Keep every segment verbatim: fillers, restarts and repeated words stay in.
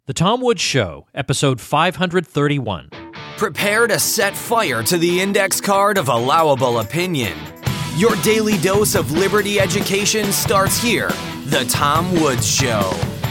The Tom Woods Show, episode five thirty-one. Prepare to set fire to the index card of allowable opinion. Your daily dose of liberty education starts here. The Tom Woods Show.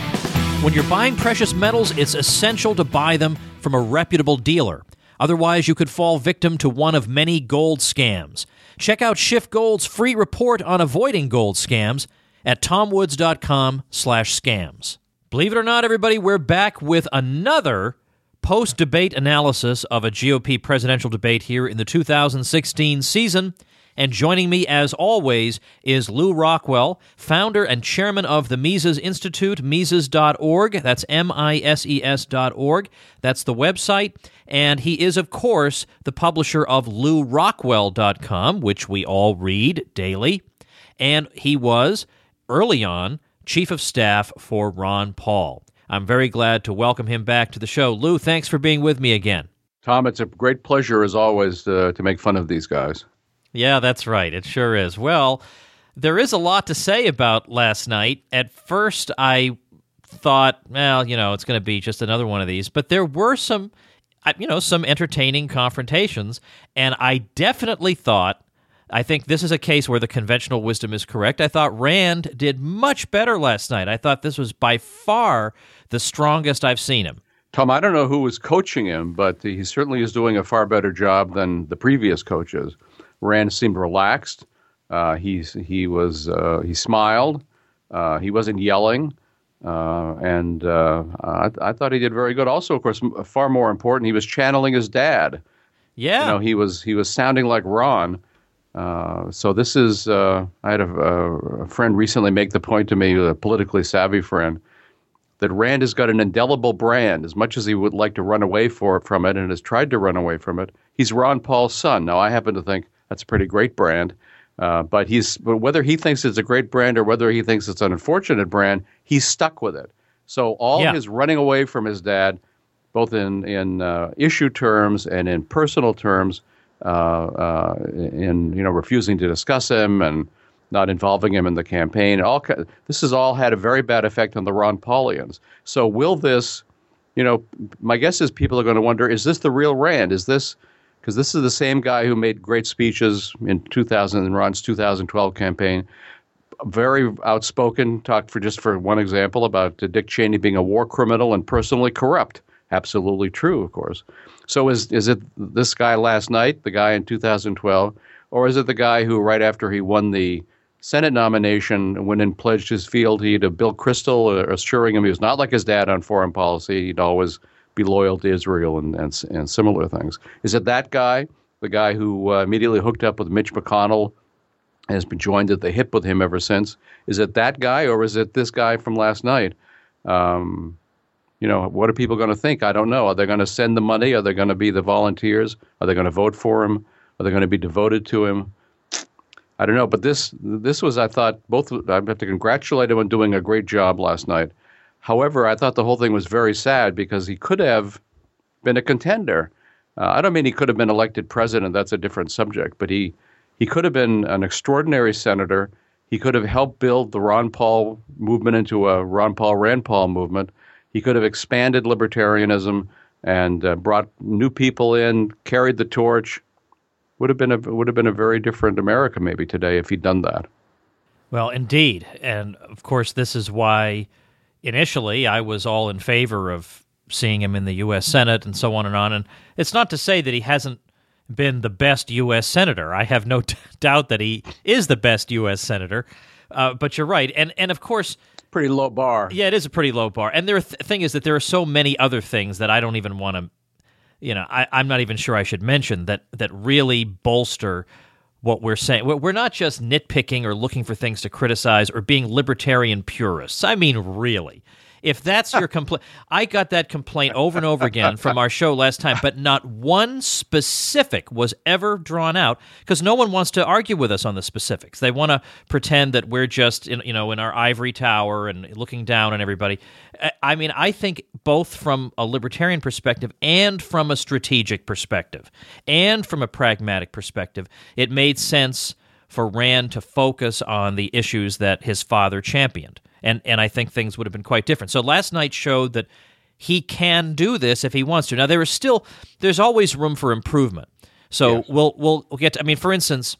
When you're buying precious metals, it's essential to buy them from a reputable dealer. Otherwise, you could fall victim to one of many gold scams. Check out Schiff Gold's free report on avoiding gold scams at tomwoods.com slash scams. Believe it or not, everybody, we're back with another post-debate analysis of a G O P presidential debate here in the two thousand sixteen season. And joining me, as always, is Lew Rockwell, founder and chairman of the Mises Institute, Mises dot org. That's M I S E S dot org. That's the website. And he is, of course, the publisher of Lew Rockwell dot com, which we all read daily. And he was, early on, Chief of Staff for Ron Paul. I'm very glad to welcome him back to the show. Lew, thanks for being with me again. Tom, it's a great pleasure, as always, to, to make fun of these guys. Yeah, that's right. It sure is. Well, there is a lot to say about last night. At first, I thought, well, you know, it's going to be just another one of these. But there were some, you know, some entertaining confrontations. And I definitely thought, I think this is a case where the conventional wisdom is correct. I thought Rand did much better last night. I thought this was by far the strongest I've seen him. Tom, I don't know who was coaching him, but he certainly is doing a far better job than the previous coaches. Rand seemed relaxed. Uh, he's he was uh, he smiled. Uh, he wasn't yelling, uh, and uh, I, I thought he did very good. Also, of course, far more important, he was channeling his dad. Yeah, you know, he was he was sounding like Ron. Uh, so this is, uh, I had a, a friend recently make the point to me, a politically savvy friend, that Rand has got an indelible brand. As much as he would like to run away for, from it and has tried to run away from it, he's Ron Paul's son. Now, I happen to think that's a pretty great brand, uh, but he's but whether he thinks it's a great brand or whether he thinks it's an unfortunate brand, he's stuck with it. So all yeah. his running away from his dad, both in, in uh, issue terms and in personal terms, Uh, uh, in you know refusing to discuss him and not involving him in the campaign. All this has all had a very bad effect on the Ron Paulians. So will this, you know, my guess is people are going to wonder: is this the real Rand? Is this because this is the same guy who made great speeches in two thousand in Ron's two thousand twelve campaign, very outspoken, talked for just for one example about Dick Cheney being a war criminal and personally corrupt. Absolutely true, of course. So is is it this guy last night, the guy in two thousand twelve, or is it the guy who right after he won the Senate nomination went and pledged his fealty to Bill Kristol, assuring him he was not like his dad on foreign policy, he'd always be loyal to Israel and and, and similar things? Is it that guy, the guy who uh, immediately hooked up with Mitch McConnell and has been joined at the hip with him ever since? Is it that guy, or is it this guy from last night? Um You know, what are people going to think? I don't know. Are they going to send the money? Are they going to be the volunteers? Are they going to vote for him? Are they going to be devoted to him? I don't know. But this this was, I thought, both. I have to congratulate him on doing a great job last night. However, I thought the whole thing was very sad because he could have been a contender. Uh, I don't mean he could have been elected president. That's a different subject. But he, he could have been an extraordinary senator. He could have helped build the Ron Paul movement into a Ron Paul, Rand Paul movement. He could have expanded libertarianism and uh, brought new people in, carried the torch. Would have been a would have been a very different America maybe today if he'd done that. Well, indeed, and of course, this is why initially I was all in favor of seeing him in the U S Senate and so on and on. And it's not to say that he hasn't been the best U S senator. I have no t- doubt that he is the best U S senator. Uh, but you're right, and and of course. Pretty low bar. Yeah, it is a pretty low bar. And the th- thing is that there are so many other things that I don't even want to, you know, I, I'm not even sure I should mention that that really bolster what we're saying. We're not just nitpicking or looking for things to criticize or being libertarian purists. I mean, really. If that's your complaint, I got that complaint over and over again from our show last time, but not one specific was ever drawn out because no one wants to argue with us on the specifics. They want to pretend that we're just, in, you know, in our ivory tower and looking down on everybody. I mean, I think both from a libertarian perspective and from a strategic perspective and from a pragmatic perspective, it made sense for Rand to focus on the issues that his father championed. And and I think things would have been quite different. So last night showed that he can do this if he wants to. Now, there is still, there's always room for improvement. So yes. we'll, we'll we'll get to, I mean, for instance,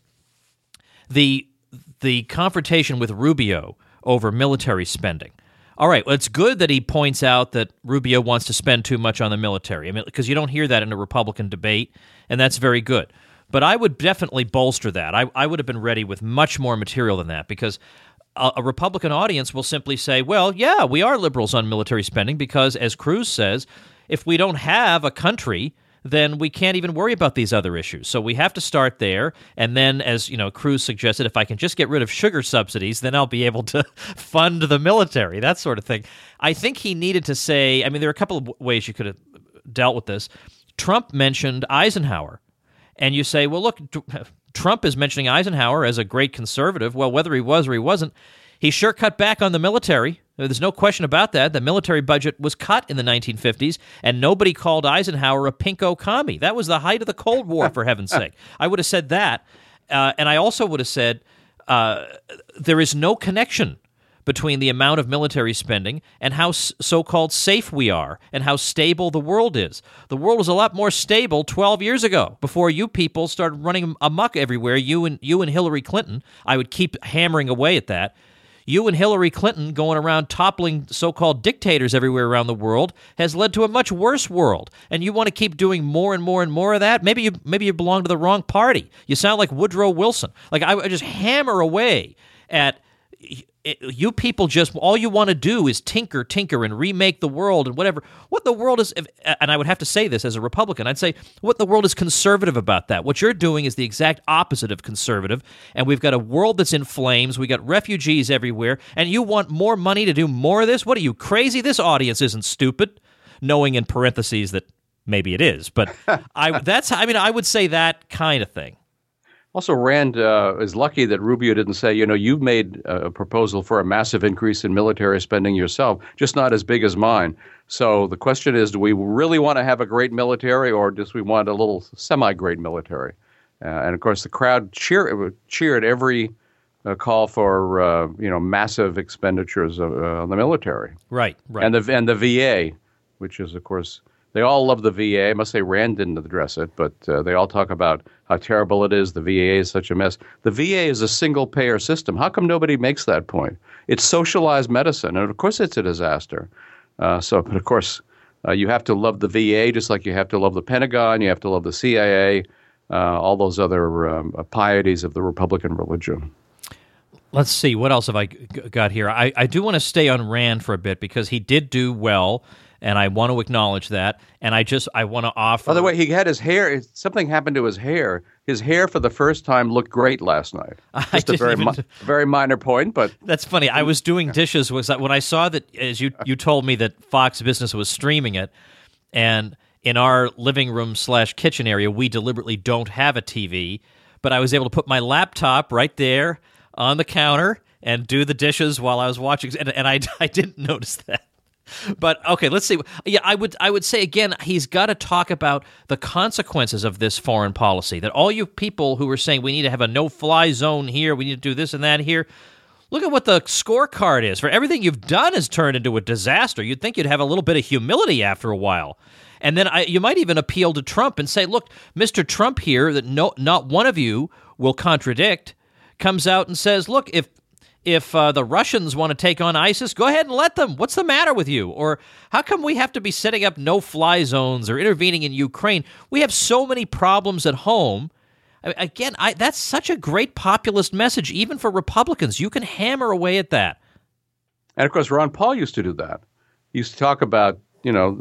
the the confrontation with Rubio over military spending. All right, well, it's good that he points out that Rubio wants to spend too much on the military. I mean, because you don't hear that in a Republican debate, and that's very good. But I would definitely bolster that. I, I would have been ready with much more material than that, because a, a Republican audience will simply say, well, yeah, we are liberals on military spending because, as Cruz says, if we don't have a country, then we can't even worry about these other issues. So we have to start there, and then, as you know, Cruz suggested, if I can just get rid of sugar subsidies, then I'll be able to fund the military, that sort of thing. I think he needed to say, I mean, there are a couple of ways you could have dealt with this. Trump mentioned Eisenhower, and you say, well, look, Trump is mentioning Eisenhower as a great conservative. Well, whether he was or he wasn't, he sure cut back on the military. There's no question about that. The military budget was cut in the nineteen fifties, and nobody called Eisenhower a pinko commie. That was the height of the Cold War, for heaven's sake. I would have said that. Uh, and I also would have said uh, there is no connection between the amount of military spending and how s- so-called safe we are and how stable the world is. The world was a lot more stable twelve years ago, before you people started running amok everywhere. You and you and Hillary Clinton, I would keep hammering away at that. You and Hillary Clinton going around toppling so-called dictators everywhere around the world has led to a much worse world. And you want to keep doing more and more and more of that? Maybe you maybe you belong to the wrong party. You sound like Woodrow Wilson. Like, I, I just hammer away at it, you people. Just all you want to do is tinker, tinker, and remake the world and whatever. What the world is, and I would have to say this as a Republican, I'd say what the world is conservative about that. What you're doing is the exact opposite of conservative, and we've got a world that's in flames. We got refugees everywhere, and you want more money to do more of this? What are you, crazy? This audience isn't stupid. Knowing in parentheses that maybe it is, but I that's I mean I would say that kind of thing. Also, Rand uh, is lucky that Rubio didn't say, you know, you've made a proposal for a massive increase in military spending yourself, just not as big as mine. So the question is, do we really want to have a great military, or do we want a little semi-great military? Uh, and, of course, the crowd cheer, cheered every uh, call for, uh, you know, massive expenditures of, uh, on the military. Right, right. And the, and the V A, which is, of course, they all love the V A. I must say Rand didn't address it, but uh, they all talk about how terrible it is. The V A is such a mess. The V A is a single-payer system. How come nobody makes that point? It's socialized medicine, and of course it's a disaster. Uh, so, but of course, uh, you have to love the V A just like you have to love the Pentagon, you have to love the C I A, uh, all those other um, pieties of the Republican religion. Let's see, what else have I g- got here? I, I do want to stay on Rand for a bit because he did do well, and I want to acknowledge that. And I just I want to offer. By the way, he had his hair. Something happened to his hair. His hair, for the first time, looked great last night. Just a very, even... mi- very minor point, but that's funny. I was doing dishes was when I saw that, as you you told me that Fox Business was streaming it, and in our living room slash kitchen area, we deliberately don't have a T V, but I was able to put my laptop right there on the counter and do the dishes while I was watching, and, and I I didn't notice that. But okay, let's see. Yeah, I would I would say again, he's got to talk about the consequences of this foreign policy. That all you people who are saying we need to have a no-fly zone here, we need to do this and that here, look at what the scorecard is. For everything you've done has turned into a disaster. You'd think you'd have a little bit of humility after a while. And then I, you might even appeal to Trump and say, look, Mister Trump here, that no, not one of you will contradict, comes out and says, look, if If uh, the Russians want to take on ISIS, go ahead and let them. What's the matter with you? Or how come we have to be setting up no-fly zones or intervening in Ukraine? We have so many problems at home. I, again, I, that's such a great populist message, even for Republicans. You can hammer away at that. And, of course, Ron Paul used to do that. He used to talk about, you know,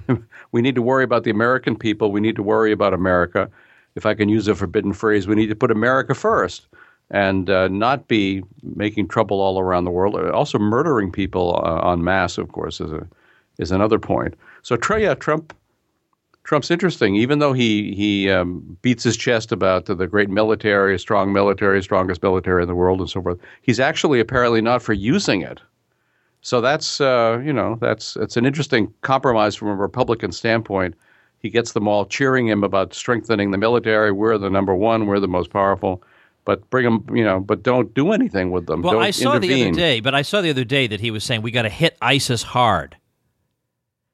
we need to worry about the American people. We need to worry about America. If I can use a forbidden phrase, we need to put America first. And uh, not be making trouble all around the world. Also, murdering people uh, en masse, of course, is a is another point. So, yeah, Trump, Trump's interesting. Even though he he um, beats his chest about the great military, strong military, strongest military in the world, and so forth, he's actually apparently not for using it. So that's uh, you know that's it's an interesting compromise from a Republican standpoint. He gets them all cheering him about strengthening the military. We're the number one. We're the most powerful. But bring them, you know, but don't do anything with them. Well, don't I saw intervene. the other day, but I saw the other day that he was saying we got to hit ISIS hard.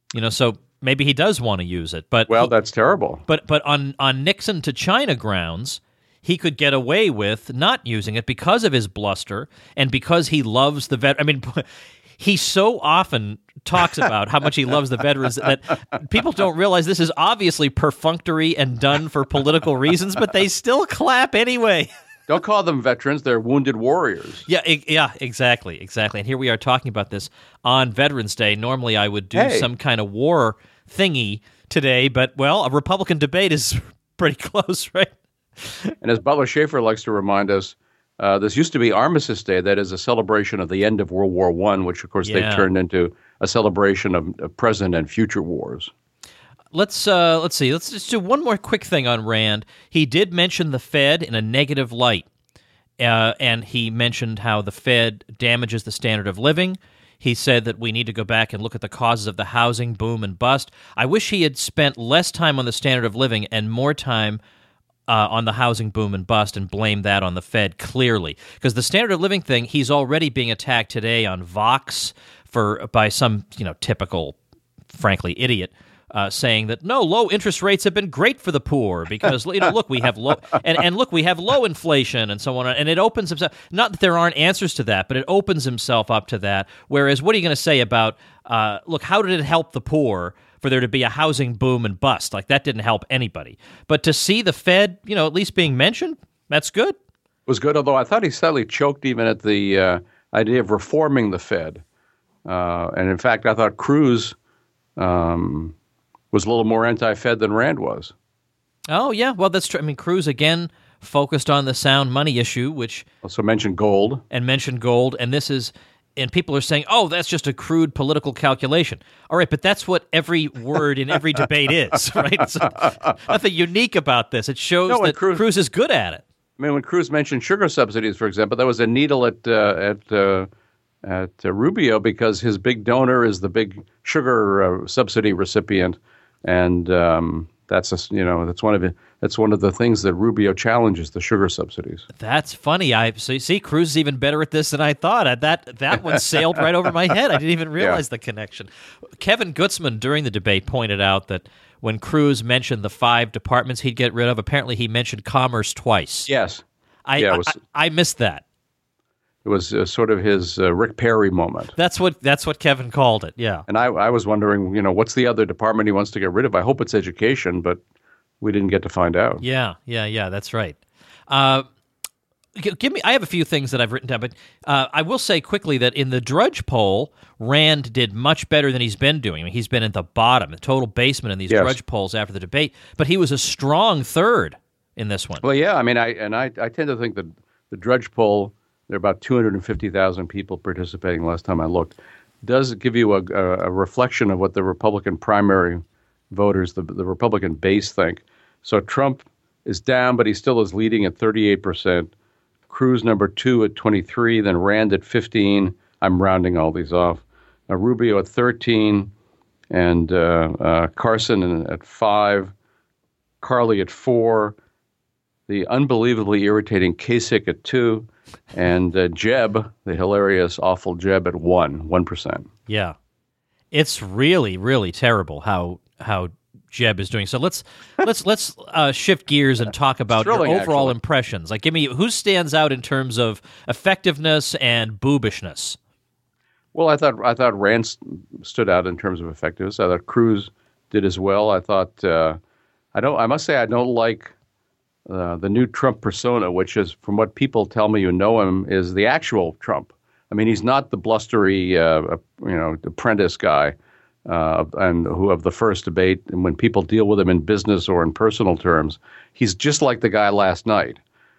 You know, so maybe he does want to use it. But Well, he, that's terrible. But but on, on Nixon to China grounds, he could get away with not using it because of his bluster and because he loves the vet. I mean, he so often talks about how much he loves the veterans that people don't realize this is obviously perfunctory and done for political reasons, but they still clap anyway. Don't call them veterans; they're wounded warriors. Yeah, e- yeah, exactly, exactly. And here we are talking about this on Veterans Day. Normally, I would do Hey. some kind of war thingy today, but well, a Republican debate is pretty close, right? And as Butler Schaefer likes to remind us, uh, this used to be Armistice Day. That is a celebration of the end of World War One, which, of course, Yeah. they've turned into a celebration of, of present and future wars. Let's uh, let's see. Let's just do one more quick thing on Rand. He did mention the Fed in a negative light, uh, and he mentioned how the Fed damages the standard of living. He said that we need to go back and look at the causes of the housing boom and bust. I wish he had spent less time on the standard of living and more time uh, on the housing boom and bust and blame that on the Fed clearly. Because the standard of living thing, he's already being attacked today on Vox for by some you know typical, frankly, idiot. Uh, saying that no, low interest rates have been great for the poor because you know, look, we have low and, and look, we have low inflation and so on, and it opens himself. Not that there aren't answers to that, but it opens himself up to that. Whereas, what are you going to say about? Uh, look, how did it help the poor for there to be a housing boom and bust? Like that didn't help anybody. But to see the Fed, you know, at least being mentioned, that's good. Was good, although I thought he slightly choked even at the uh, idea of reforming the Fed. Uh, and in fact, I thought Cruz um, was a little more anti-Fed than Rand was. Oh yeah, well that's true. I mean, Cruz again focused on the sound money issue, which Also mentioned gold. and mentioned gold, and this is. And people are saying, "Oh, that's just a crude political calculation." All right, but that's what every word in every debate is, right? So, nothing unique about this. It shows No, and that Cruz- Cruz is good at it. I mean, when Cruz mentioned sugar subsidies, for example, that was a needle at uh, at uh, at uh, Rubio because his big donor is the big sugar uh, subsidy recipient, and um, that's a, you know that's one of the, that's one of the things that Rubio challenges, the sugar subsidies. That's funny. I so you see, Cruz is even better at this than I thought. I, that that one sailed right over my head. I didn't even realize the connection. Kevin Gutzman during the debate pointed out that when Cruz mentioned the five departments he'd get rid of, apparently he mentioned commerce twice. Yes, I yeah, it I, was- I, I missed that. it was uh, sort of his uh, Rick Perry moment. That's what that's what Kevin called it. Yeah. And I, I was wondering, you know, what's the other department he wants to get rid of? I hope it's education, but we didn't get to find out. Yeah, yeah, yeah. That's right. Uh, g- give me. I have a few things that I've written down, but uh, I will say quickly that in the Drudge poll, Rand did much better than he's been doing. I mean, he's been at the bottom, the total basement in these Yes. Drudge polls after the debate, but he was a strong third in this one. Well, yeah, I mean, I and I, I tend to think that the Drudge poll, there are about two hundred fifty thousand people participating last time I looked, does give you a, a, a reflection of what the Republican primary voters, the, the Republican base think. So Trump is down, but he still is leading at thirty-eight percent. Cruz number two at twenty-three, then Rand at fifteen. I'm rounding all these off. Uh, Rubio at thirteen, and uh, uh, Carson at five, Carly at four, the unbelievably irritating Kasich at two, and uh, Jeb, the hilarious, awful Jeb at one, one percent. Yeah, it's really, really terrible how how Jeb is doing. So let's let's let's uh, shift gears and talk about your Thrilling, overall actually. impressions. Like, give me who stands out in terms of effectiveness and boobishness. Well, I thought I thought Rand st- stood out in terms of effectiveness. I thought Cruz did as well. I thought uh, I don't. I must say I don't like uh, the new Trump persona, which is, from what people tell me who know him, is the actual Trump. I mean, he's not the blustery, uh, you know, apprentice guy, uh, and who of the first debate. And when people deal with him in business or in personal terms, he's just like the guy last night.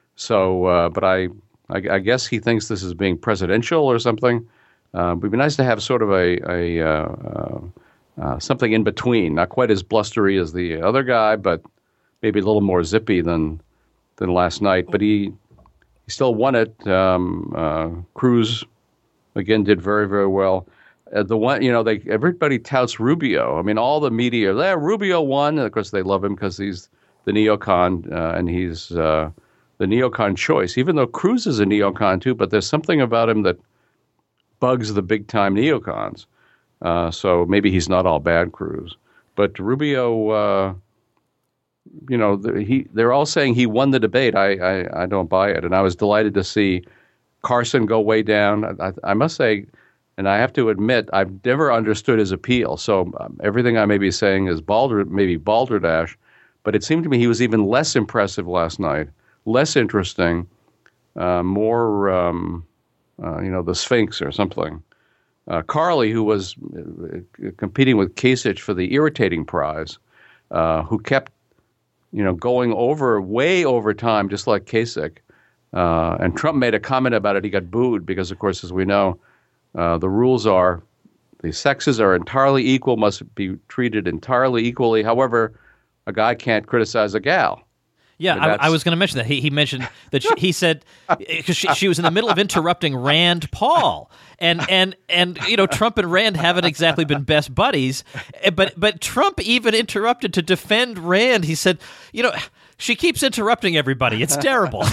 So, uh, but I, I, I guess he thinks this is being presidential or something. Uh, it'd be nice to have sort of a, a uh, uh, uh, something in between, not quite as blustery as the other guy, but maybe a little more zippy than than last night. But he he still won it. Um, uh, Cruz again did very very well. Uh, the one, you know, they everybody touts Rubio. I mean, all the media, yeah, Rubio won. And of course, they love him because he's the neocon uh, and he's uh, the neocon choice. Even though Cruz is a neocon too, but there's something about him that bugs the big time neocons. Uh, so maybe he's not all bad, Cruz. But Rubio, uh, you know, the, he they're all saying he won the debate. I, I, I don't buy it. And I was delighted to see Carson go way down. I, I must say, and I have to admit, I've never understood his appeal. So um, everything I may be saying is balder, maybe balderdash. But it seemed to me he was even less impressive last night, less interesting, uh, more, um, uh, you know, the Sphinx or something. Uh, Carly, who was uh, competing with Kasich for the irritating prize, uh, who kept, you know, going over, way over time, just like Kasich. Uh, and Trump made a comment about it. He got booed because, of course, as we know, uh, the rules are the sexes are entirely equal, must be treated entirely equally. However, a guy can't criticize a gal. Yeah, I, I was going to mention that. He, he mentioned that she, he said because she, she was in the middle of interrupting Rand Paul, and and and you know Trump and Rand haven't exactly been best buddies, but but Trump even interrupted to defend Rand. He said, you know, she keeps interrupting everybody. It's terrible.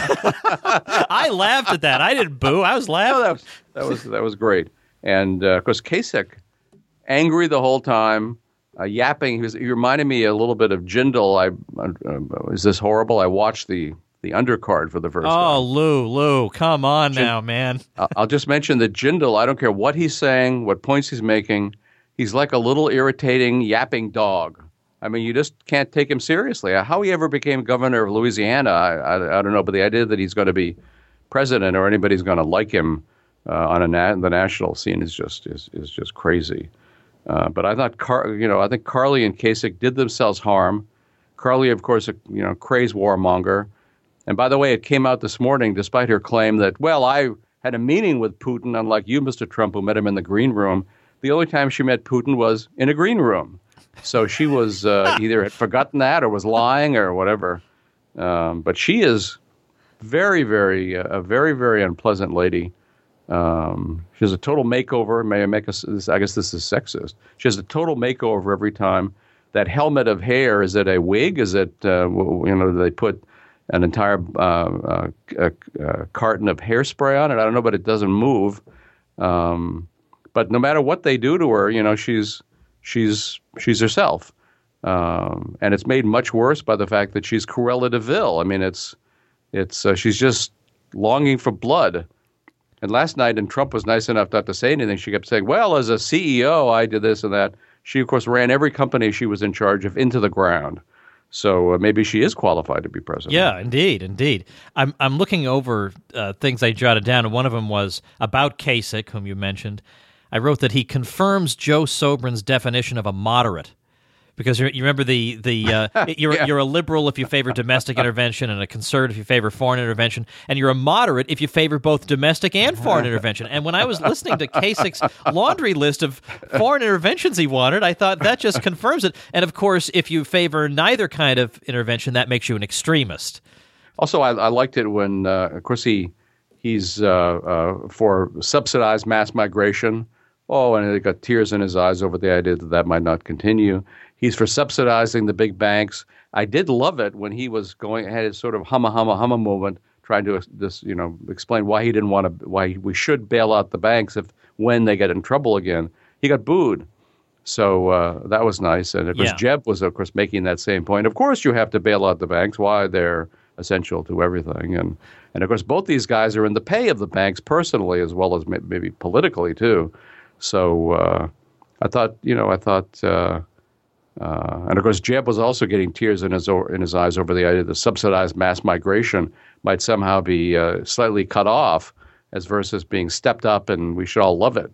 I laughed at that. I didn't boo. I was laughing. No, that was that was that was great. And uh, of course, Kasich, angry the whole time. Uh, yapping, he, was, he reminded me a little bit of Jindal. I uh, is this horrible? I watched the the undercard for the first oh, time. Oh, Lou, Lou, come on Jin- now, man. I'll just mention that Jindal, I don't care what he's saying, what points he's making, he's like a little irritating, yapping dog. I mean, you just can't take him seriously. How he ever became governor of Louisiana, I, I, I don't know, but the idea that he's going to be president or anybody's going to like him uh, on a na- the national scene is just is is just crazy. Uh, but I thought, Car- you know, I think Carly and Kasich did themselves harm. Carly, of course, a, you know, crazed warmonger. And by the way, it came out this morning, despite her claim that, well, I had a meeting with Putin, unlike you, Mister Trump, who met him in the green room. The only time she met Putin was in a green room. So she was uh, either had forgotten that or was lying or whatever. Um, but she is very, very, uh, a very, very unpleasant lady. Um, she has a total makeover. May I make us? I guess this is sexist. She has a total makeover every time. That helmet of hair, is it a wig? Is it, uh, you know, they put an entire uh, uh, a, a carton of hairspray on it? I don't know, but it doesn't move. Um, but no matter what they do to her, you know, she's she's she's herself. Um, and it's made much worse by the fact that she's Cruella de Vil. I mean, it's it's uh, she's just longing for blood. And last night, and Trump was nice enough not to say anything, she kept saying, well, as a C E O, I did this and that. She, of course, ran every company she was in charge of into the ground. So uh, maybe she is qualified to be president. Yeah, indeed, indeed. I'm I'm looking over uh, things I jotted down, and one of them was about Kasich, whom you mentioned. I wrote that he confirms Joe Sobrin's definition of a moderate. Because you remember the the uh, you're yeah. you're a liberal if you favor domestic intervention, and a conservative if you favor foreign intervention, and you're a moderate if you favor both domestic and foreign intervention. And when I was listening to Kasich's laundry list of foreign interventions he wanted, I thought that just confirms it. And of course, if you favor neither kind of intervention, that makes you an extremist. Also, I, I liked it when, uh, of course, he he's uh, uh, for subsidized mass migration. Oh, and he got tears in his eyes over the idea that that might not continue. He's for subsidizing the big banks. I did love it when he was going, had his sort of humma, humma, humma moment, trying to this, you know, explain why he didn't want to, why we should bail out the banks if when they get in trouble again. He got booed. So uh, that was nice. And of course, yeah. Jeb was, of course, making that same point. Of course, you have to bail out the banks. Why? They're essential to everything. And, and of course, both these guys are in the pay of the banks personally as well as maybe politically, too. So uh, I thought, you know, I thought, uh, uh, and of course, Jeb was also getting tears in his in his eyes over the idea that subsidized mass migration might somehow be uh, slightly cut off, as versus being stepped up, and we should all love it.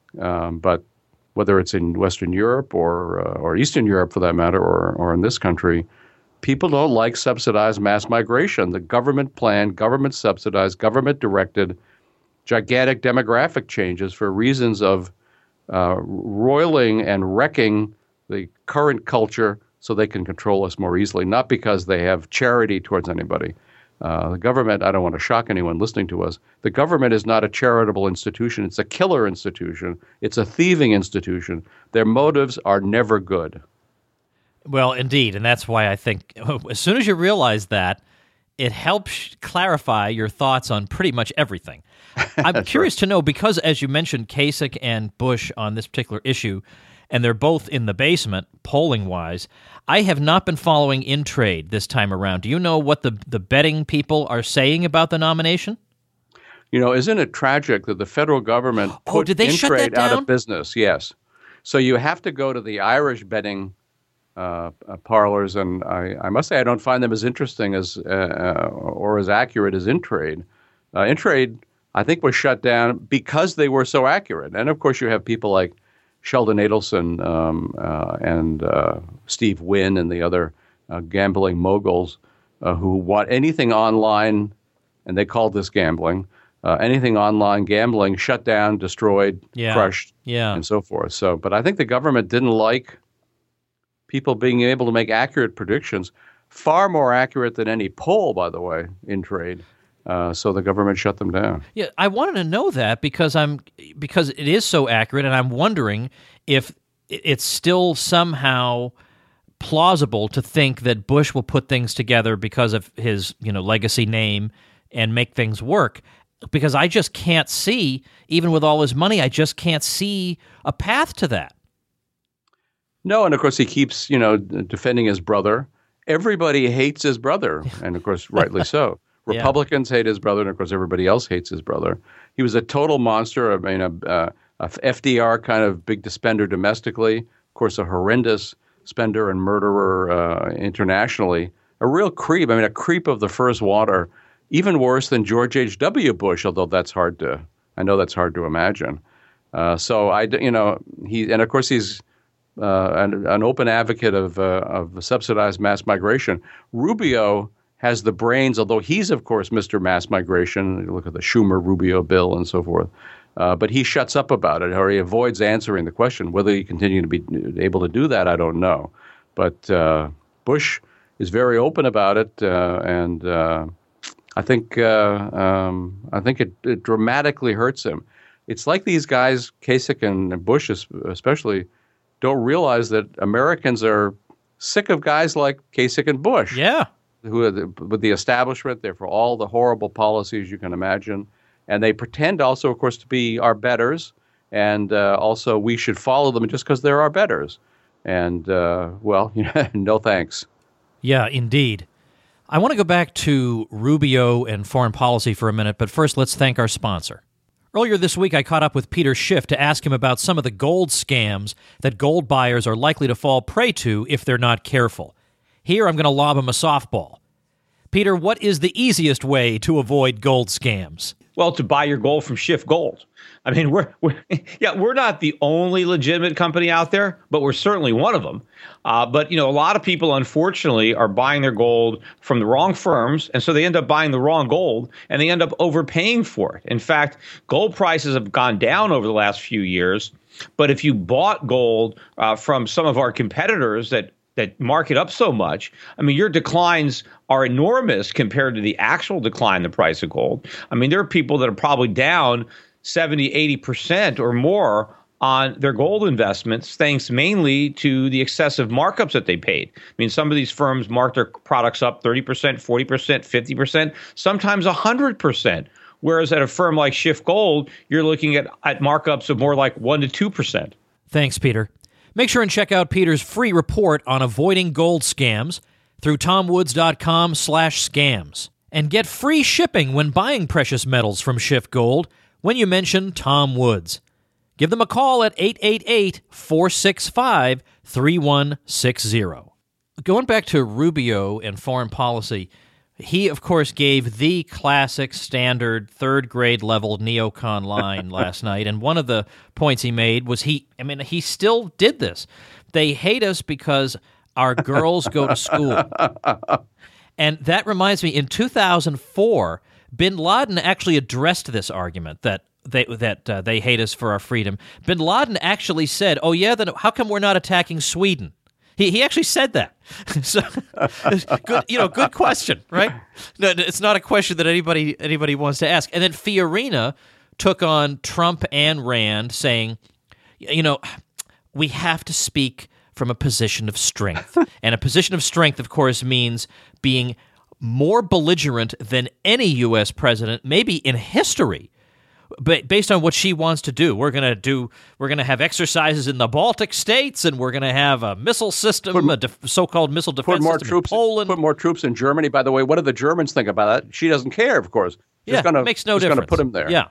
Um, but whether it's in Western Europe or uh, or Eastern Europe, for that matter, or or in this country, people don't like subsidized mass migration. The government planned, government subsidized, government directed, gigantic demographic changes for reasons of uh, roiling and wrecking the current culture so they can control us more easily, not because they have charity towards anybody. Uh, the government, I don't want to shock anyone listening to us, the government is not a charitable institution. It's a killer institution. It's a thieving institution. Their motives are never good. Well, indeed, and that's why I think as soon as you realize that, it helps clarify your thoughts on pretty much everything. I'm curious right. to know, because as you mentioned, Kasich and Bush on this particular issue, and they're both in the basement, polling-wise, I have not been following Intrade this time around. Do you know what the, the betting people are saying about the nomination? You know, isn't it tragic that the federal government oh, put did they shut that Intrade down? out of business? Yes. So you have to go to the Irish betting uh, uh, parlors, and I, I must say I don't find them as interesting as uh, or as accurate as Intrade. Uh, Intrade, I think, was shut down because they were so accurate. And, of course, you have people like Sheldon Adelson um, uh, and uh, Steve Wynn and the other uh, gambling moguls uh, who want anything online, and they call this gambling, uh, anything online gambling shut down, destroyed, yeah. crushed, yeah. and so forth. So, but I think the government didn't like people being able to make accurate predictions, far more accurate than any poll, by the way, Intrade. Uh, so the government shut them down. Yeah, I wanted to know that because I'm because it is so accurate, and I'm wondering if it's still somehow plausible to think that Bush will put things together because of his, you know, legacy name and make things work. Because I just can't see, even with all his money, I just can't see a path to that. No, and of course he keeps, you know, defending his brother. Everybody hates his brother, and of course rightly so. Republicans yeah. hate his brother, and of course everybody else hates his brother. He was a total monster. I mean, a, a, a F D R kind of big spender domestically. Of course, a horrendous spender and murderer uh, internationally. A real creep. I mean, a creep of the first water. Even worse than George H W. Bush, although that's hard to. I know that's hard to imagine. Uh, so I, you know, he and of course he's uh, an, an open advocate of uh, of subsidized mass migration. Rubio has the brains, although he's, of course, Mister Mass Migration. You look at the Schumer-Rubio bill and so forth. Uh, but he shuts up about it, or he avoids answering the question. Whether he continue to be able to do that, I don't know. But uh, Bush is very open about it, uh, and uh, I think uh, um, I think it, it dramatically hurts him. It's like these guys, Kasich and Bush especially, don't realize that Americans are sick of guys like Kasich and Bush. Yeah. Who are the, with the establishment, they're for all the horrible policies you can imagine. And they pretend also, of course, to be our betters. And uh, also we should follow them just because they're our betters. And, uh, well, no thanks. Yeah, indeed. I want to go back to Rubio and foreign policy for a minute, but first let's thank our sponsor. Earlier this week, I caught up with Peter Schiff to ask him about some of the gold scams that gold buyers are likely to fall prey to if they're not careful. Here, I'm going to lob him a softball. Peter, what is the easiest way to avoid gold scams? Well, to buy your gold from Schiff Gold. I mean, we're, we're yeah, we're not the only legitimate company out there, but we're certainly one of them. Uh, but, you know, a lot of people, unfortunately, are buying their gold from the wrong firms, and so they end up buying the wrong gold, and they end up overpaying for it. In fact, gold prices have gone down over the last few years, but if you bought gold uh, from some of our competitors that that mark it up so much, I mean, your declines are enormous compared to the actual decline in the price of gold. I mean, there are people that are probably down seventy, eighty percent or more on their gold investments, thanks mainly to the excessive markups that they paid. I mean, some of these firms mark their products up thirty percent, forty percent, fifty percent, sometimes one hundred percent. Whereas at a firm like Schiff Gold, you're looking at, at markups of more like one to two percent. Thanks, Peter. Make sure and check out Peter's free report on avoiding gold scams through tomwoods.com slash scams. And get free shipping when buying precious metals from Schiff Gold when you mention Tom Woods. Give them a call at eight eight eight, four six five, three one six zero. Going back to Rubio and foreign policy, he, of course, gave the classic standard third-grade level neocon line last night, and one of the points he made was he, I mean, he still did this. They hate us because our girls go to school. And that reminds me, in two thousand four, bin Laden actually addressed this argument that they that uh, they hate us for our freedom. Bin Laden actually said, oh, yeah, then how come we're not attacking Sweden? He he actually said that. So, good, you know, good question, right? No, it's not a question that anybody anybody wants to ask. And then Fiorina took on Trump and Rand, saying, you know, we have to speak from a position of strength. And a position of strength, of course, means being more belligerent than any U S president, maybe in history, ba- based on what she wants to do. We're gonna do. We're gonna have exercises in the Baltic states, and we're gonna have a missile system, put, a def- so-called missile defense put more system troops, in Poland. Put more troops in Germany. By the way, what do the Germans think about that? She doesn't care, of course. She's yeah, gonna, makes no she's difference. Going to put him there. Yeah.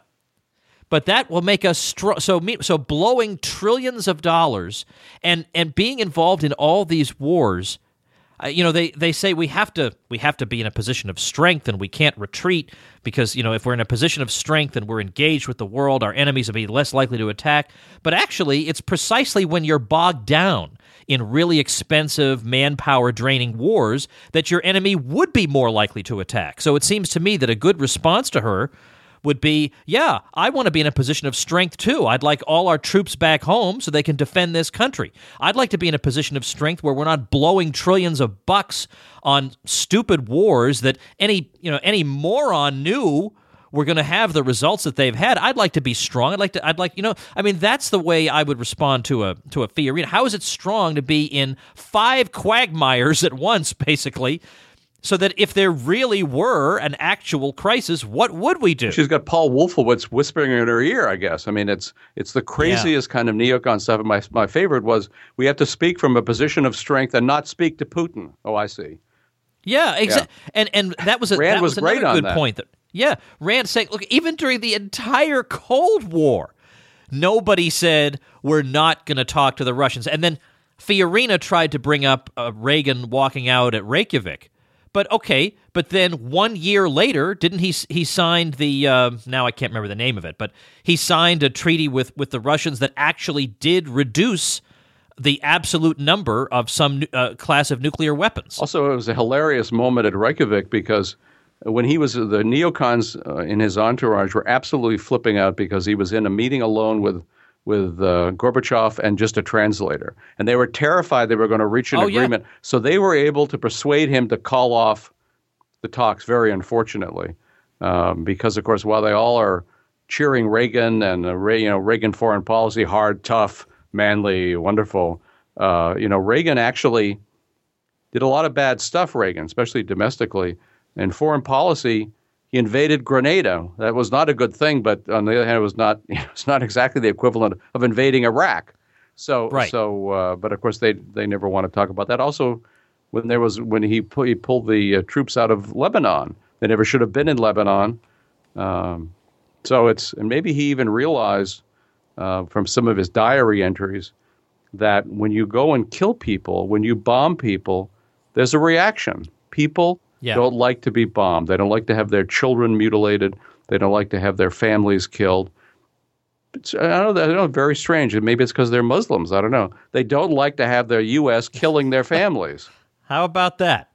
But that will make us str- so me- so blowing trillions of dollars and and being involved in all these wars. Uh, you know, they, they say we have to we have to be in a position of strength and we can't retreat because, you know, if we're in a position of strength and we're engaged with the world, our enemies will be less likely to attack. But actually, it's precisely when you're bogged down in really expensive, manpower-draining wars that your enemy would be more likely to attack. So it seems to me that a good response to her would be, yeah, I want to be in a position of strength too. I'd like all our troops back home so they can defend this country. I'd like to be in a position of strength where we're not blowing trillions of bucks on stupid wars that any, you know, any moron knew were going to have the results that they've had. I'd like to be strong. I'd like to, I'd like, you know, I mean, that's the way I would respond to a, to a Fiorina. How is it strong to be in five quagmires at once, basically? So that if there really were an actual crisis, what would we do? She's got Paul Wolfowitz whispering in her ear, I guess. I mean, it's it's the craziest yeah. kind of neocon stuff. And my, my favorite was, we have to speak from a position of strength and not speak to Putin. Oh, I see. Yeah, exactly. Yeah. And and that was a, Rand that was, was great another on good that. point. That, yeah, Rand saying, look, even during the entire Cold War, nobody said we're not going to talk to the Russians. And then Fiorina tried to bring up uh, Reagan walking out at Reykjavik. But okay, but then one year later, didn't he? He signed the uh, now I can't remember the name of it, but he signed a treaty with, with the Russians that actually did reduce the absolute number of some uh, class of nuclear weapons. Also, it was a hilarious moment at Reykjavik because when he was the neocons uh, in his entourage were absolutely flipping out because he was in a meeting alone with. with uh, Gorbachev and just a translator. And they were terrified they were going to reach an oh, agreement. Yeah. So they were able to persuade him to call off the talks, very unfortunately. Um, because, of course, while they all are cheering Reagan and, uh, Re- you know, Reagan foreign policy, hard, tough, manly, wonderful, uh, you know, Reagan actually did a lot of bad stuff, Reagan, especially domestically. And foreign policy, he invaded Grenada. That was not a good thing, but on the other hand, it was not it was not exactly the equivalent of invading Iraq. So, right. so, uh, but of course, they they never want to talk about that. Also, when there was when he, pu- he pulled the uh, troops out of Lebanon, they never should have been in Lebanon. Um, so it's and maybe he even realized uh, from some of his diary entries that when you go and kill people, when you bomb people, there's a reaction. People. Yeah. Don't like to be bombed. They don't like to have their children mutilated. They don't like to have their families killed. It's, I don't know. I don't know. Very strange. Maybe it's because they're Muslims. I don't know. They don't like to have their U S killing their families. How about that?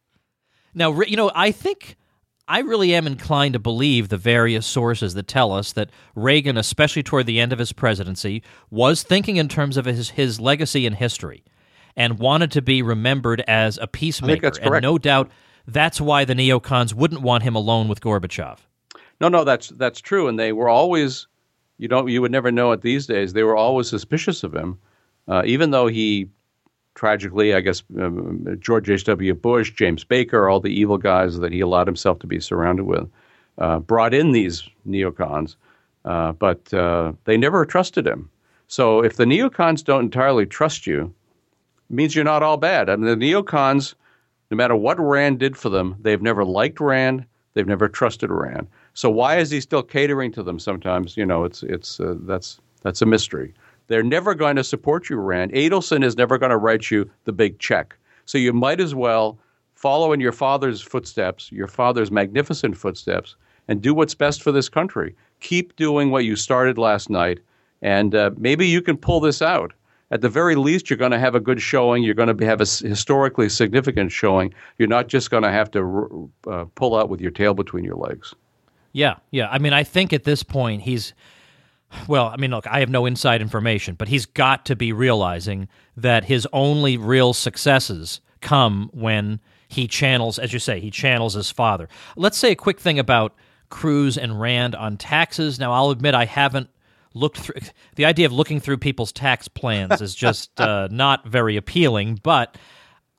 Now, you know, I think I really am inclined to believe the various sources that tell us that Reagan, especially toward the end of his presidency, was thinking in terms of his, his legacy and history and wanted to be remembered as a peacemaker. I think that's correct. And no doubt that's why the neocons wouldn't want him alone with Gorbachev. No, no, that's that's true. And they were always, you don't, you would never know it these days. They were always suspicious of him, uh, even though he, tragically, I guess, um, George H W. Bush, James Baker, all the evil guys that he allowed himself to be surrounded with, uh, brought in these neocons, uh, but uh, they never trusted him. So if the neocons don't entirely trust you, it means you're not all bad. I mean, the neocons, no matter what Rand did for them, they've never liked Rand. They've never trusted Rand. So why is he still catering to them sometimes? You know, it's it's uh, that's that's a mystery. They're never going to support you, Rand. Adelson is never going to write you the big check. So you might as well follow in your father's footsteps, your father's magnificent footsteps, and do what's best for this country. Keep doing what you started last night, and uh, maybe you can pull this out. At the very least, you're going to have a good showing. You're going to be, have a historically significant showing. You're not just going to have to uh, pull out with your tail between your legs. Yeah, yeah. I mean, I think at this point he's, well, I mean, look, I have no inside information, but he's got to be realizing that his only real successes come when he channels, as you say, he channels his father. Let's say a quick thing about Cruz and Rand on taxes. Now, I'll admit I haven't looked through, the idea of looking through people's tax plans is just uh, not very appealing, but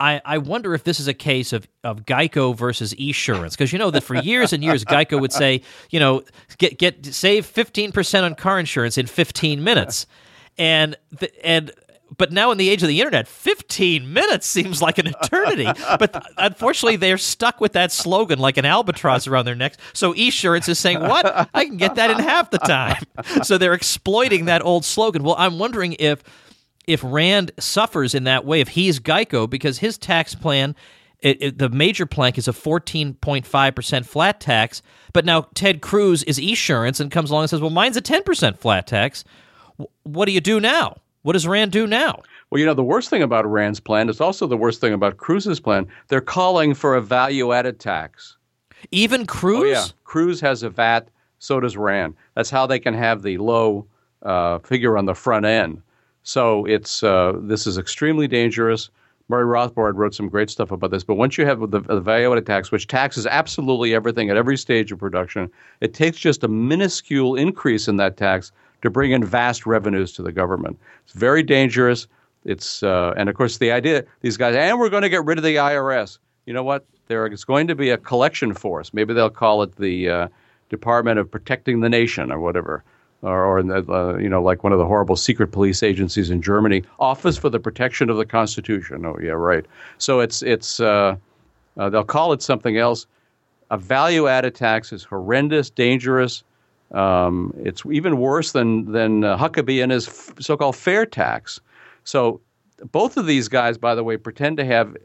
I, I wonder if this is a case of, of Geico versus Esurance, because you know that for years and years, Geico would say, you know, get get save fifteen percent on car insurance in fifteen minutes, and the, and but now in the age of the internet, fifteen minutes seems like an eternity. But unfortunately, they're stuck with that slogan like an albatross around their necks. So Esurance is saying, "What? I can get that in half the time." So they're exploiting that old slogan. Well, I'm wondering if. If Rand suffers in that way, if he's Geico, because his tax plan, it, it, the major plank is a fourteen point five percent flat tax, but now Ted Cruz is Esurance and comes along and says, well, mine's a ten percent flat tax. W- what do you do now? What does Rand do now? Well, you know, the worst thing about Rand's plan is also the worst thing about Cruz's plan. They're calling for a value-added tax. Even Cruz? Oh, yeah. Cruz has a V A T, so does Rand. That's how they can have the low uh, figure on the front end. So it's uh, this is extremely dangerous. Murray Rothbard wrote some great stuff about this. But once you have the, the value-added tax, which taxes absolutely everything at every stage of production, it takes just a minuscule increase in that tax to bring in vast revenues to the government. It's very dangerous. It's uh, and of course the idea these guys and we're going to get rid of the I R S. You know what? There is going to be a collection force. Maybe they'll call it the uh, Department of Protecting the Nation or whatever. Or, or uh, you know, like one of the horrible secret police agencies in Germany, Office for the Protection of the Constitution. Oh, yeah, right. So it's it's uh, uh, they'll call it something else. A value-added tax is horrendous, dangerous. Um, it's even worse than than uh, Huckabee and his f- so-called fair tax. So both of these guys, by the way, pretend to have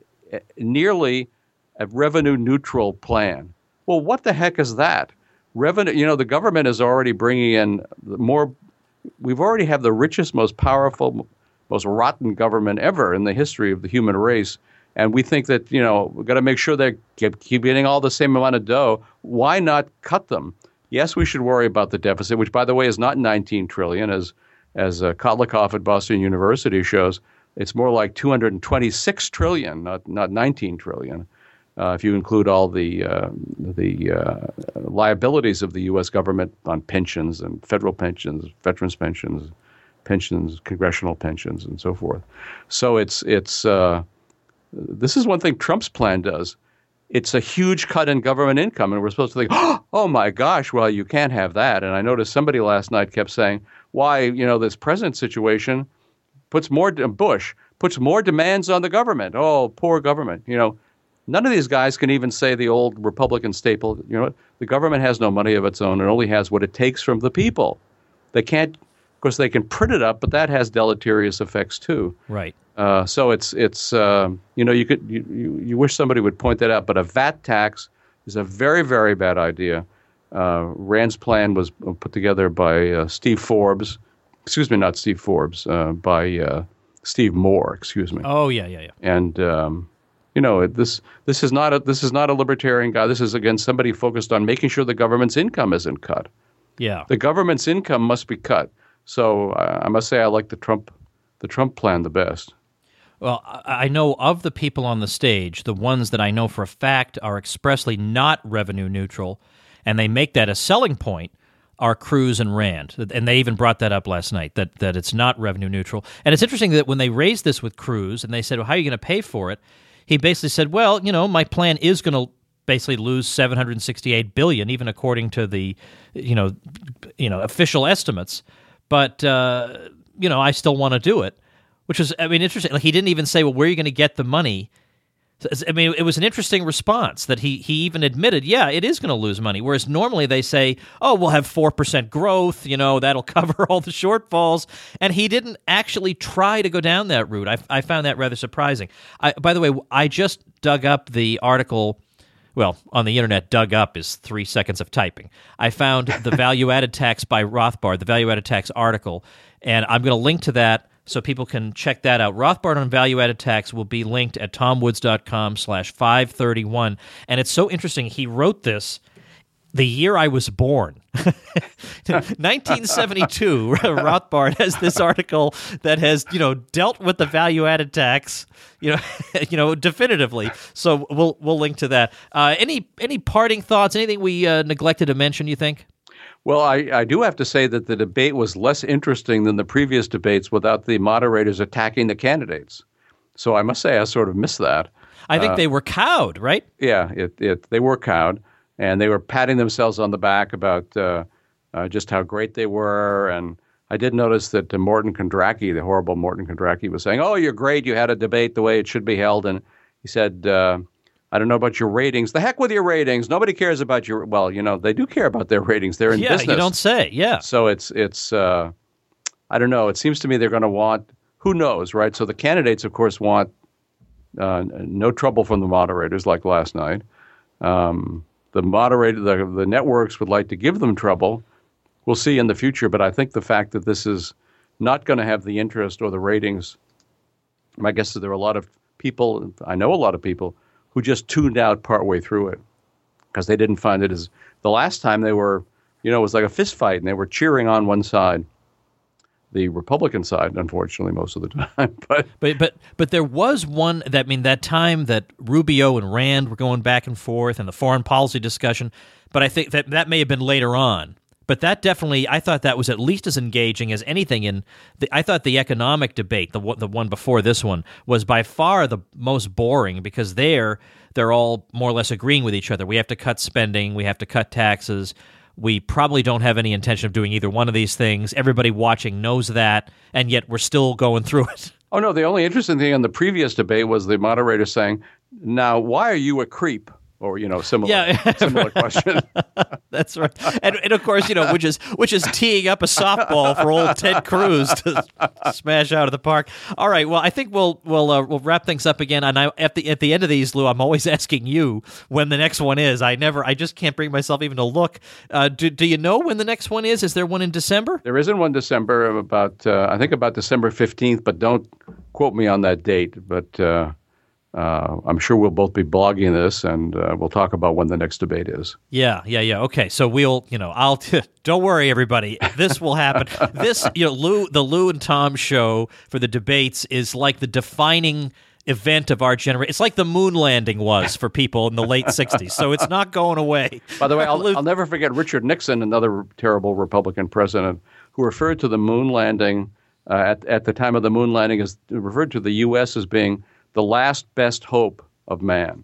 nearly a revenue-neutral plan. Well, what the heck is that? Revenue, you know, the government is already bringing in more. We've already have the richest, most powerful, most rotten government ever in the history of the human race. And we think that, you know, we've got to make sure they keep, keep getting all the same amount of dough. Why not cut them? Yes, we should worry about the deficit, which, by the way, is not nineteen trillion dollars, as as uh, Kotlikoff at Boston University shows. It's more like two hundred twenty-six trillion dollars, not not nineteen trillion dollars. Uh, if you include all the uh, the uh, liabilities of the U S government on pensions and federal pensions, veterans pensions, pensions, congressional pensions, and so forth. So it's it's uh, this is one thing Trump's plan does. It's a huge cut in government income, and we're supposed to think, oh my gosh, well, you can't have that. And I noticed somebody last night kept saying, why, you know, this present situation puts more Bush puts more demands on the government. Oh, poor government, you know. None of these guys can even say the old Republican staple, you know, the government has no money of its own. It only has what it takes from the people. They can't, of course, they can print it up, but that has deleterious effects too. Right. Uh, so it's, it's um, you know, you could you, you, you wish somebody would point that out, but a V A T tax is a very, very bad idea. Uh, Rand's plan was put together by uh, Steve Forbes, excuse me, not Steve Forbes, uh, by uh, Steve Moore, excuse me. Oh, yeah, yeah, yeah. And, um, You know, this this is not a this is not a libertarian guy. This is, again, somebody focused on making sure the government's income isn't cut. Yeah, the government's income must be cut. So uh, I must say I like the Trump the Trump plan the best. Well, I know of the people on the stage, the ones that I know for a fact are expressly not revenue neutral, and they make that a selling point, are Cruz and Rand. And they even brought that up last night, that that it's not revenue neutral. And it's interesting that when they raised this with Cruz and they said, well, how are you going to pay for it? He basically said, well, you know, my plan is going to basically lose seven hundred sixty-eight billion dollars, even according to the, you know, you know, official estimates. But, uh, you know, I still want to do it, which is, I mean, interesting. Like, he didn't even say, well, where are you going to get the money? I mean, it was an interesting response that he he even admitted, yeah, it is going to lose money. Whereas normally they say, oh, we'll have four percent growth, you know, that'll cover all the shortfalls. And he didn't actually try to go down that route. I, I found that rather surprising. I, by the way, I just dug up the article. Well, on the internet, dug up is three seconds of typing. I found the value-added tax by Rothbard, the value-added tax article, and I'm going to link to that so people can check that out. Rothbard on value-added tax will be linked at tomwoods.com slash 531. And it's so interesting. He wrote this the year I was born. nineteen seventy-two, Rothbard has this article that has, you know, dealt with the value-added tax, you know, you know, definitively. So we'll we'll link to that. Uh, any any parting thoughts? Anything we uh, neglected to mention, you think? Well, I, I do have to say that the debate was less interesting than the previous debates without the moderators attacking the candidates. So I must say I sort of missed that. I think uh, they were cowed, right? Yeah, it, it they were cowed, and they were patting themselves on the back about uh, uh, just how great they were. And I did notice that uh, Morton Kondracki, the horrible Morton Kondracki, was saying, "Oh, you're great. You had a debate the way it should be held." And he said, uh, "I don't know about your ratings. The heck with your ratings. Nobody cares about your." Well, you know, they do care about their ratings. They're in yeah, business. You don't say. Yeah. So it's it's. Uh, I don't know. It seems to me they're going to want. Who knows, right? So the candidates, of course, want uh, no trouble from the moderators, like last night. Um, the moderator, the the networks would like to give them trouble. We'll see in the future, but I think the fact that this is not going to have the interest or the ratings, my guess is there are a lot of people, I know a lot of people, who just tuned out partway through it because they didn't find it as, the last time they were, you know, it was like a fist fight and they were cheering on one side. The Republican side, unfortunately, most of the time. But but but but there was one that I mean that time that Rubio and Rand were going back and forth and the foreign policy discussion. But I think that that may have been later on. But that definitely, I thought that was at least as engaging as anything in. The, I thought the economic debate, the the one before this one, was by far the most boring because there they're all more or less agreeing with each other. We have to cut spending. We have to cut taxes. We probably don't have any intention of doing either one of these things. Everybody watching knows that, and yet we're still going through it. Oh, no, the only interesting thing in the previous debate was the moderator saying, now, why are you a creep? Or, you know, similar yeah. similar question. That's right. And, and, of course, you know, which is which is teeing up a softball for old Ted Cruz to smash out of the park. All right. Well, I think we'll we'll uh, we'll wrap things up again. And I, at the at the end of these, Lou, I'm always asking you when the next one is. I never, I just can't bring myself even to look. Uh, do do you know when the next one is? Is there one in December? There isn't one December. About uh, I think about December fifteenth, but don't quote me on that date. But uh, Uh, I'm sure we'll both be blogging this, and uh, we'll talk about when the next debate is. Yeah, yeah, yeah. Okay, so we'll, you know, I'll t- don't worry, everybody. This will happen. This, you know, Lou, the Lou and Tom show for the debates is like the defining event of our generation. It's like the moon landing was for people in the late sixties. So it's not going away. By the way, I'll, I'll never forget Richard Nixon, another terrible Republican president, who referred to the moon landing uh, at at the time of the moon landing as referred to the U S as being the last best hope of man.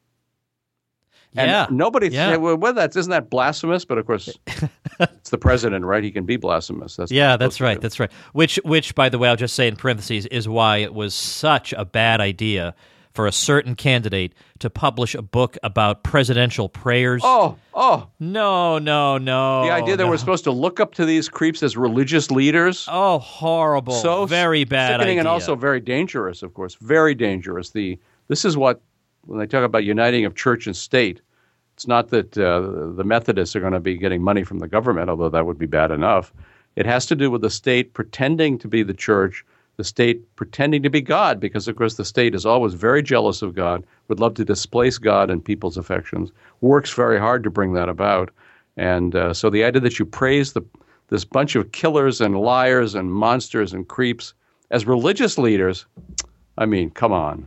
And yeah. nobody yeah. said, well, well, that's, isn't that blasphemous? But of course, it's the president, right? He can be blasphemous. That's yeah, that's right. That's right. Which, which, by the way, I'll just say in parentheses, is why it was such a bad idea for a certain candidate to publish a book about presidential prayers. Oh, oh. No, no, no. The idea that no. we're supposed to look up to these creeps as religious leaders. Oh, horrible. So very bad sickening idea. And also very dangerous, of course. Very dangerous. The This is what, when they talk about uniting of church and state, it's not that uh, the Methodists are going to be getting money from the government, although that would be bad enough. It has to do with the state pretending to be the church, the state pretending to be God, because, of course, the state is always very jealous of God, would love to displace God in people's affections, works very hard to bring that about. And uh, so the idea that you praise the this bunch of killers and liars and monsters and creeps as religious leaders, I mean, come on.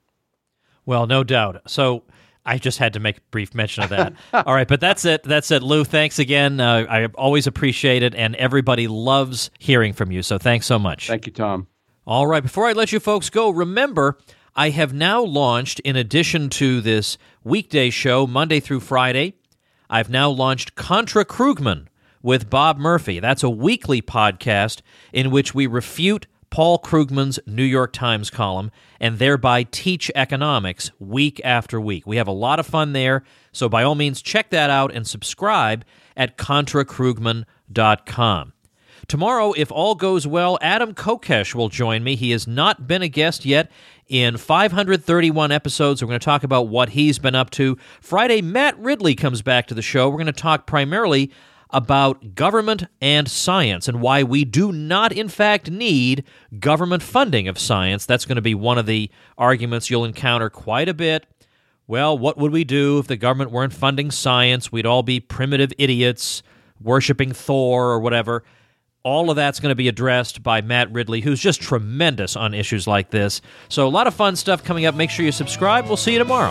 Well, no doubt. So I just had to make a brief mention of that. All right, but that's it. That's it, Lou. Thanks again. Uh, I always appreciate it, and everybody loves hearing from you, so thanks so much. Thank you, Tom. All right, before I let you folks go, remember, I have now launched, in addition to this weekday show, Monday through Friday, I've now launched Contra Krugman with Bob Murphy. That's a weekly podcast in which we refute Paul Krugman's New York Times column and thereby teach economics week after week. We have a lot of fun there, so by all means, check that out and subscribe at contra krugman dot com. Tomorrow, if all goes well, Adam Kokesh will join me. He has not been a guest yet. In five hundred thirty-one episodes, we're going to talk about what he's been up to. Friday, Matt Ridley comes back to the show. We're going to talk primarily about government and science and why we do not, in fact, need government funding of science. That's going to be one of the arguments you'll encounter quite a bit. Well, what would we do if the government weren't funding science? We'd all be primitive idiots worshiping Thor or whatever. All of that's going to be addressed by Matt Ridley, who's just tremendous on issues like this. So a lot of fun stuff coming up. Make sure you subscribe. We'll see you tomorrow.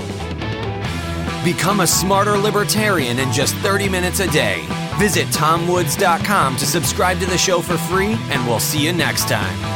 Become a smarter libertarian in just thirty minutes a day. Visit tom woods dot com to subscribe to the show for free, and we'll see you next time.